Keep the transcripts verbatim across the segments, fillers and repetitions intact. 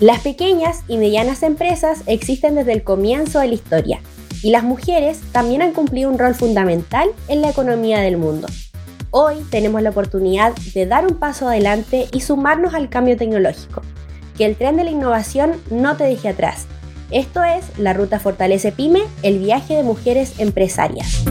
Las pequeñas y medianas empresas existen desde el comienzo de la historia y las mujeres también han cumplido un rol fundamental en la economía del mundo. Hoy tenemos la oportunidad de dar un paso adelante y sumarnos al cambio tecnológico. Que el tren de la innovación no te deje atrás. Esto es la Ruta Fortalece Pyme, el viaje de mujeres empresarias.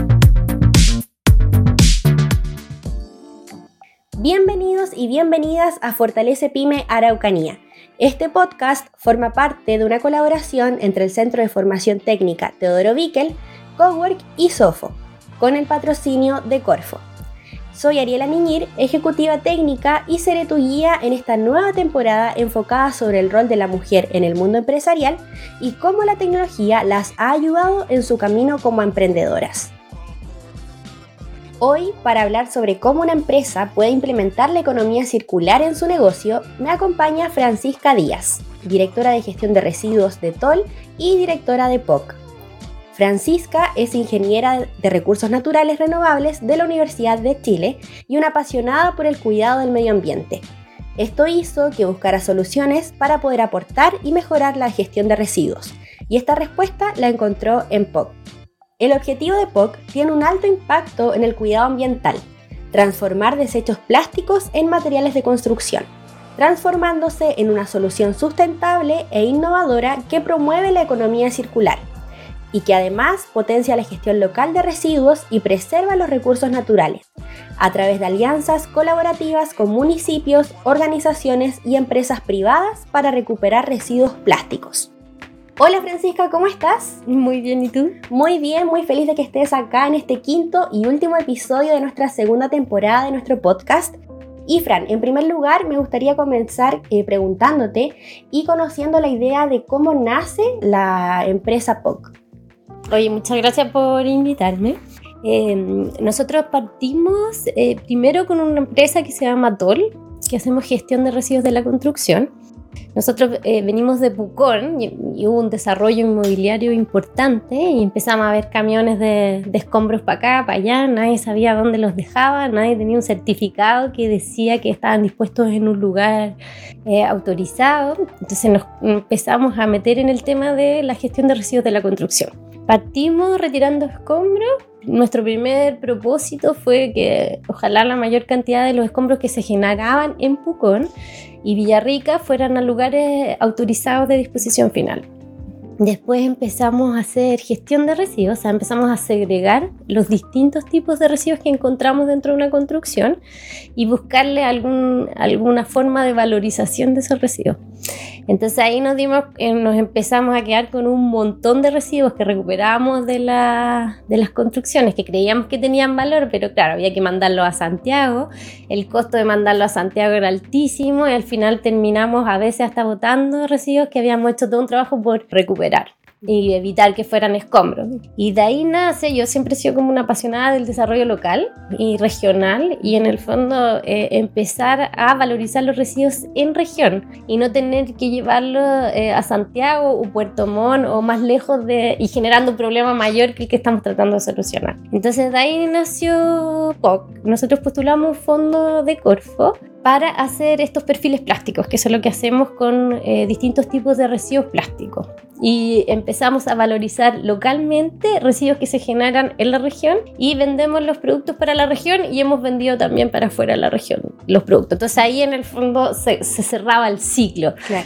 Bienvenidos y bienvenidas a Fortalece Pyme Araucanía. Este podcast forma parte de una colaboración entre el Centro de Formación Técnica Teodoro Bickel, Cowork y Sofo, con el patrocinio de Corfo. Soy Ariela Miñir, ejecutiva técnica, y seré tu guía en esta nueva temporada enfocada sobre el rol de la mujer en el mundo empresarial y cómo la tecnología las ha ayudado en su camino como emprendedoras. Hoy, para hablar sobre cómo una empresa puede implementar la economía circular en su negocio, me acompaña Francisca Díaz, directora de gestión de residuos de T O L y directora de P O C. Francisca es ingeniera de recursos naturales renovables de la Universidad de Chile y una apasionada por el cuidado del medio ambiente. Esto hizo que buscara soluciones para poder aportar y mejorar la gestión de residuos, y esta respuesta la encontró en P O C. El objetivo de P O C tiene un alto impacto en el cuidado ambiental, transformar desechos plásticos en materiales de construcción, transformándose en una solución sustentable e innovadora que promueve la economía circular y que además potencia la gestión local de residuos y preserva los recursos naturales, a través de alianzas colaborativas con municipios, organizaciones y empresas privadas para recuperar residuos plásticos. Hola Francisca, ¿cómo estás? Muy bien, ¿y tú? Muy bien, muy feliz de que estés acá en este quinto y último episodio de nuestra segunda temporada de nuestro podcast. Y Fran, en primer lugar me gustaría comenzar eh, preguntándote y conociendo la idea de cómo nace la empresa P O C. Oye, muchas gracias por invitarme. Eh, nosotros partimos eh, primero con una empresa que se llama T O L, que hacemos gestión de residuos de la construcción. Nosotros eh, venimos de Pucón y, y hubo un desarrollo inmobiliario importante y empezamos a ver camiones de, de escombros para acá, para allá, nadie sabía dónde los dejaba, nadie tenía un certificado que decía que estaban dispuestos en un lugar eh, autorizado. Entonces nos empezamos a meter en el tema de la gestión de residuos de la construcción. Partimos retirando escombros. Nuestro primer propósito fue que ojalá la mayor cantidad de los escombros que se generaban en Pucón y Villarrica fueran a lugares autorizados de disposición final. Después empezamos a hacer gestión de residuos, o sea, empezamos a segregar los distintos tipos de residuos que encontramos dentro de una construcción y buscarle algún, alguna forma de valorización de esos residuos. Entonces ahí nos, dimos, eh, nos empezamos a quedar con un montón de residuos que recuperábamos de, la, de las construcciones que creíamos que tenían valor, pero claro, había que mandarlo a Santiago. El costo de mandarlo a Santiago era altísimo y al final terminamos a veces hasta botando residuos que habíamos hecho todo un trabajo por recuperar y evitar que fueran escombros. Y de ahí nace, yo siempre he sido como una apasionada del desarrollo local y regional y en el fondo eh, empezar a valorizar los residuos en región y no tener que llevarlos eh, a Santiago o Puerto Montt o más lejos de, y generando un problema mayor que el que estamos tratando de solucionar. Entonces de ahí nació P O C. Nosotros postulamos fondos de Corfo para hacer estos perfiles plásticos, que eso es lo que hacemos con eh, distintos tipos de residuos plásticos. Y empezamos a valorizar localmente residuos que se generan en la región y vendemos los productos para la región y hemos vendido también para afuera de la región los productos. Entonces ahí en el fondo se, se cerraba el ciclo. Claro.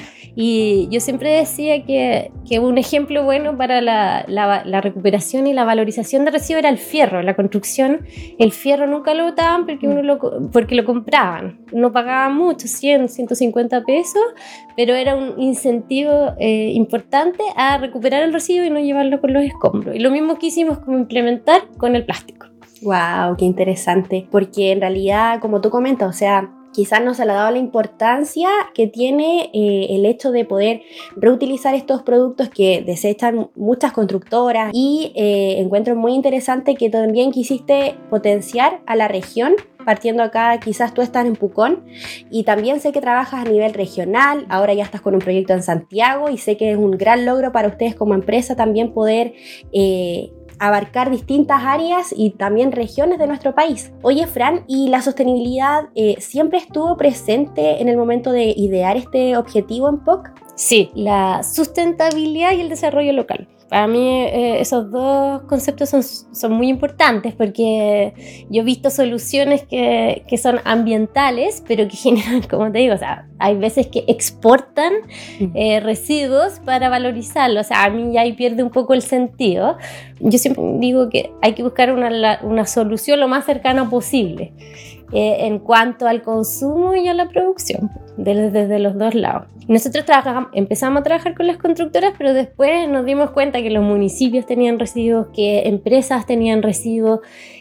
Y yo siempre decía que, que un ejemplo bueno para la, la, la recuperación y la valorización de residuos era el fierro. En la construcción el fierro nunca lo botaban porque, uno lo, porque lo compraban. No pagaban mucho, cien, ciento cincuenta pesos, pero era un incentivo eh, importante a recuperar el residuo y no llevarlo con los escombros. Y lo mismo que hicimos como implementar con el plástico. ¡Wow! ¡Qué interesante! Porque en realidad, como tú comentas, o sea, quizás no se le ha dado la importancia que tiene eh, el hecho de poder reutilizar estos productos que desechan muchas constructoras y eh, encuentro muy interesante que también quisiste potenciar a la región, partiendo acá, quizás tú estás en Pucón y también sé que trabajas a nivel regional, ahora ya estás con un proyecto en Santiago y sé que es un gran logro para ustedes como empresa también poder eh, abarcar distintas áreas y también regiones de nuestro país. Oye, Fran, ¿y la sostenibilidad eh, siempre estuvo presente en el momento de idear este objetivo en P O C? Sí, la sustentabilidad y el desarrollo local. Para mí eh, esos dos conceptos son, son muy importantes porque yo he visto soluciones que, que son ambientales, pero que generan, como te digo, o sea, hay veces que exportan eh, residuos para valorizarlos. O sea, a mí ya ahí pierde un poco el sentido. Yo siempre digo que hay que buscar una, una solución lo más cercana posible eh, en cuanto al consumo y a la producción, desde, desde los dos lados. Nosotros trabajamos, empezamos a trabajar con las constructoras, pero después nos dimos cuenta que los municipios tenían residuos, que empresas tenían residuos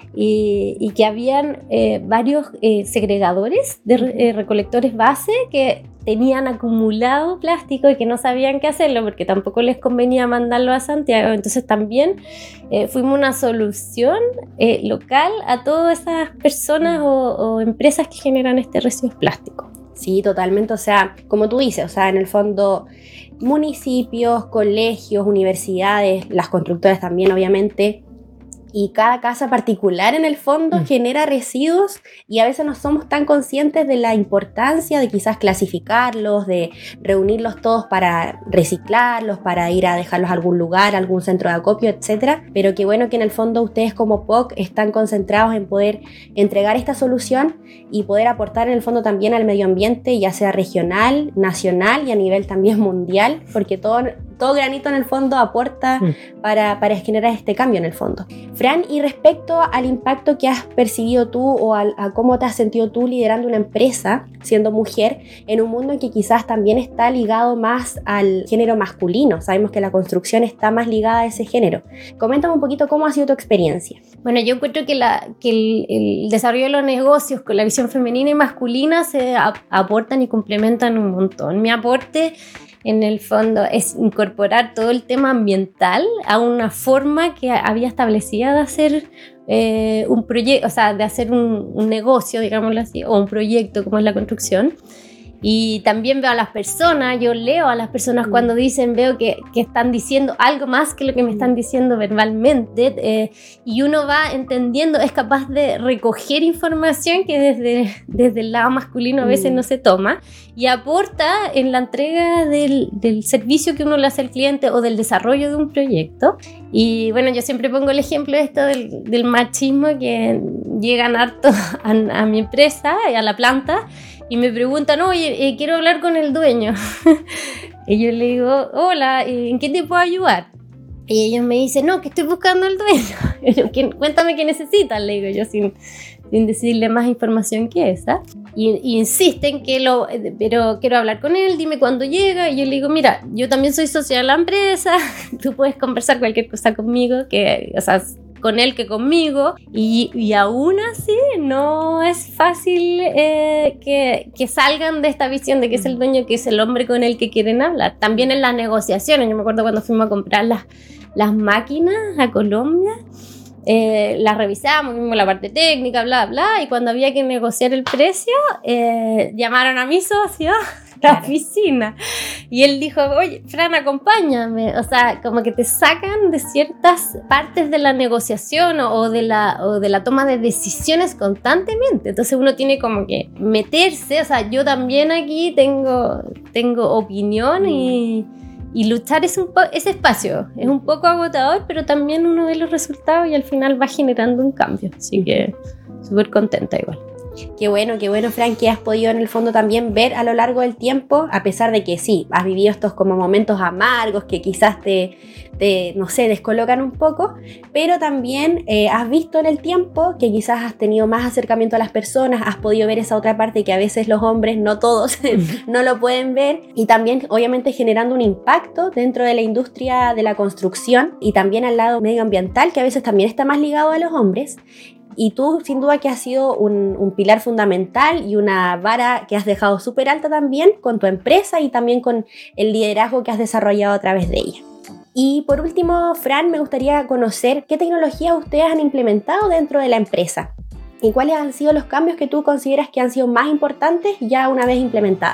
y, y que habían eh, varios eh, segregadores de eh, recolectores base que tenían acumulado plástico y que no sabían qué hacerlo porque tampoco les convenía mandarlo a Santiago. Entonces también eh, fuimos una solución eh, local a todas esas personas o, o empresas que generan este residuos plásticos. Sí, totalmente, o sea, como tú dices, o sea, en el fondo municipios, colegios, universidades, las constructoras también obviamente, y cada casa particular en el fondo mm. genera residuos y a veces no somos tan conscientes de la importancia de quizás clasificarlos, de reunirlos todos para reciclarlos, para ir a dejarlos a algún lugar, algún centro de acopio, etcétera. Pero qué bueno que en el fondo ustedes como P O C están concentrados en poder entregar esta solución y poder aportar en el fondo también al medio ambiente, ya sea regional, nacional y a nivel también mundial, porque todo... todo granito en el fondo aporta mm. para, para generar este cambio en el fondo. Fran, y respecto al impacto que has percibido tú o a, a cómo te has sentido tú liderando una empresa, siendo mujer, en un mundo en que quizás también está ligado más al género masculino. Sabemos que la construcción está más ligada a ese género. Coméntame un poquito cómo ha sido tu experiencia. Bueno, yo encuentro que, la, que el, el desarrollo de los negocios con la visión femenina y masculina se a, aportan y complementan un montón. Mi aporte en el fondo es incorporar todo el tema ambiental a una forma que había establecida de hacer eh, un proyecto, o sea, de hacer un, un negocio, digámoslo así, o un proyecto como es la construcción. Y también veo a las personas, yo leo a las personas cuando dicen, veo que, que están diciendo algo más que lo que me están diciendo verbalmente, eh, y uno va entendiendo, es capaz de recoger información que desde, desde el lado masculino a veces no se toma, y aporta en la entrega del, del servicio que uno le hace al cliente o del desarrollo de un proyecto. Y bueno, yo siempre pongo el ejemplo de esto del, del machismo, que llegan harto a, a mi empresa, a la planta, y me preguntan, oye, eh, quiero hablar con el dueño. Y yo le digo, hola, ¿en qué te puedo ayudar? Y ellos me dicen, no, que estoy buscando al dueño. Cuéntame qué necesitas, le digo yo, sin, sin decirle más información que esa. Y, y insisten que lo, pero quiero hablar con él, dime cuándo llega. Y yo le digo, mira, yo también soy socia de la empresa, tú puedes conversar cualquier cosa conmigo, que, o sea, con él que conmigo, y, y aún así no es fácil eh, que, que salgan de esta visión de que es el dueño, que es el hombre con el que quieren hablar. También en las negociaciones, yo me acuerdo cuando fuimos a comprar las, las máquinas a Colombia, eh, las revisamos, vimos la parte técnica, bla, bla, y cuando había que negociar el precio, eh, llamaron a mi socio la oficina y él dijo, oye, Fran, acompáñame. O sea, como que te sacan de ciertas partes de la negociación o, o, de la, o de la toma de decisiones constantemente. Entonces uno tiene como que meterse. O sea, yo también aquí tengo, tengo opinión y, y luchar es un po- ese espacio es un poco agotador, pero también uno ve los resultados y al final va generando un cambio. Así que súper contenta igual. Qué bueno, qué bueno, Fran, que has podido en el fondo también ver a lo largo del tiempo, a pesar de que sí, has vivido estos como momentos amargos que quizás te, te no sé, descolocan un poco, pero también eh, has visto en el tiempo que quizás has tenido más acercamiento a las personas, has podido ver esa otra parte que a veces los hombres, no todos, no lo pueden ver, y también obviamente generando un impacto dentro de la industria de la construcción y también al lado medioambiental, que a veces también está más ligado a los hombres. Y tú, sin duda, que has sido un, un pilar fundamental y una vara que has dejado súper alta también con tu empresa y también con el liderazgo que has desarrollado a través de ella. Y por último, Fran, me gustaría conocer qué tecnologías ustedes han implementado dentro de la empresa y cuáles han sido los cambios que tú consideras que han sido más importantes ya una vez implementadas.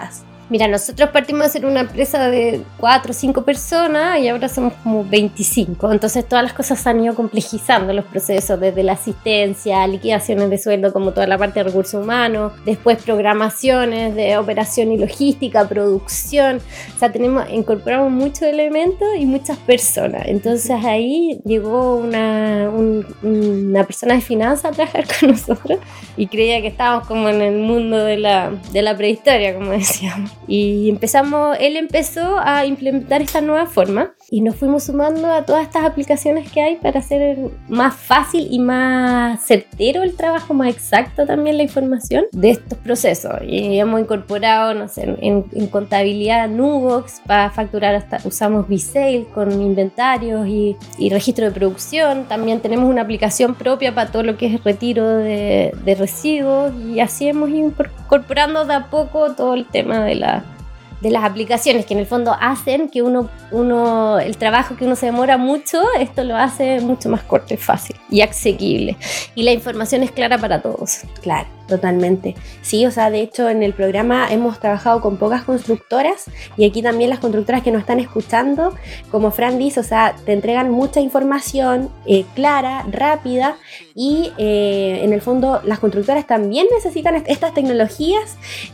Mira, nosotros partimos de ser una empresa de cuatro o cinco personas y ahora somos como veinticinco. Entonces todas las cosas se han ido complejizando, los procesos, desde la asistencia, liquidaciones de sueldo, como toda la parte de recursos humanos, después programaciones de operación y logística, producción. O sea, tenemos, incorporamos muchos elementos y muchas personas. Entonces ahí llegó una, un, una persona de finanzas a trabajar con nosotros y creía que estábamos como en el mundo de la, de la prehistoria, como decíamos. Y empezamos, él empezó a implementar esta nueva forma y nos fuimos sumando a todas estas aplicaciones que hay para hacer más fácil y más certero el trabajo, más exacto también la información de estos procesos. Y hemos incorporado, no sé, en, en contabilidad Nubox para facturar, hasta usamos V-Sale con inventarios y, y registro de producción. También tenemos una aplicación propia para todo lo que es retiro de, de residuos y así hemos ido incorporando de a poco todo el tema de la de las aplicaciones que en el fondo hacen que uno, uno, el trabajo que uno se demora mucho, esto lo hace mucho más corto y fácil y asequible. Y la información es clara para todos. Claro, totalmente. Sí, o sea, de hecho en el programa hemos trabajado con pocas constructoras y aquí también las constructoras que nos están escuchando, como Fran dice, o sea, te entregan mucha información eh, clara, rápida y eh, en el fondo las constructoras también necesitan est- estas tecnologías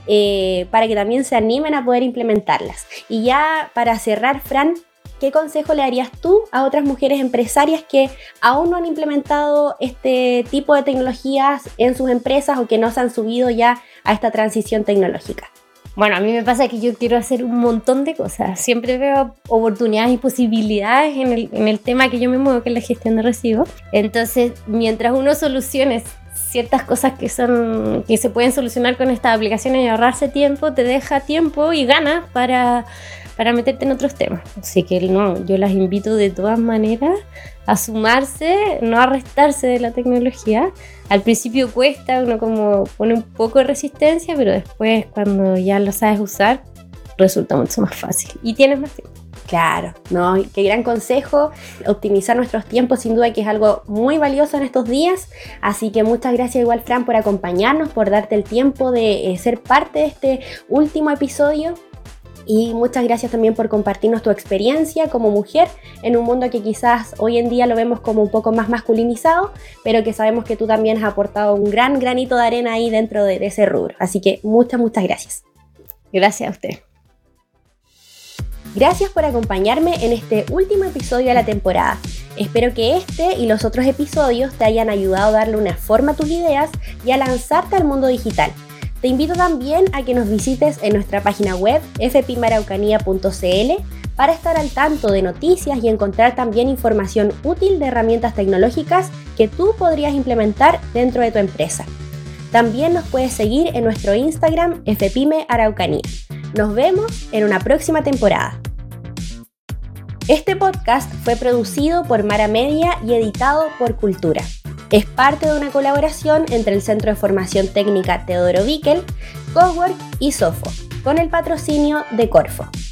eh, para que también se animen a poder implementarlas. Y ya para cerrar, Fran, ¿qué consejo le darías tú a otras mujeres empresarias que aún no han implementado este tipo de tecnologías en sus empresas o que no se han subido ya a esta transición tecnológica? Bueno, a mí me pasa que yo quiero hacer un montón de cosas. Siempre veo oportunidades y posibilidades en el, en el tema que yo me muevo, que es la gestión de residuos. Entonces, mientras uno solucione ciertas cosas que son que se pueden solucionar con estas aplicaciones y ahorrarse tiempo, te deja tiempo y ganas para, para meterte en otros temas. Así que no, yo las invito de todas maneras a sumarse, no a restarse de la tecnología. Al principio cuesta, uno como pone un poco de resistencia, pero después cuando ya lo sabes usar, resulta mucho más fácil y tienes más tiempo. Claro, ¿no? Qué gran consejo, optimizar nuestros tiempos sin duda que es algo muy valioso en estos días, así que muchas gracias igual Fran por acompañarnos, por darte el tiempo de eh, ser parte de este último episodio y muchas gracias también por compartirnos tu experiencia como mujer en un mundo que quizás hoy en día lo vemos como un poco más masculinizado, pero que sabemos que tú también has aportado un gran granito de arena ahí dentro de, de ese rubro, así que muchas, muchas gracias. Gracias a usted. Gracias por acompañarme en este último episodio de la temporada. Espero que este y los otros episodios te hayan ayudado a darle una forma a tus ideas y a lanzarte al mundo digital. Te invito también a que nos visites en nuestra página web f p i m araucanía punto c l para estar al tanto de noticias y encontrar también información útil de herramientas tecnológicas que tú podrías implementar dentro de tu empresa. También nos puedes seguir en nuestro Instagram f p i m araucanía. Nos vemos en una próxima temporada. Este podcast fue producido por Mara Media y editado por Cultura. Es parte de una colaboración entre el Centro de Formación Técnica Teodoro Bickel, Cowork y Sofo, con el patrocinio de Corfo.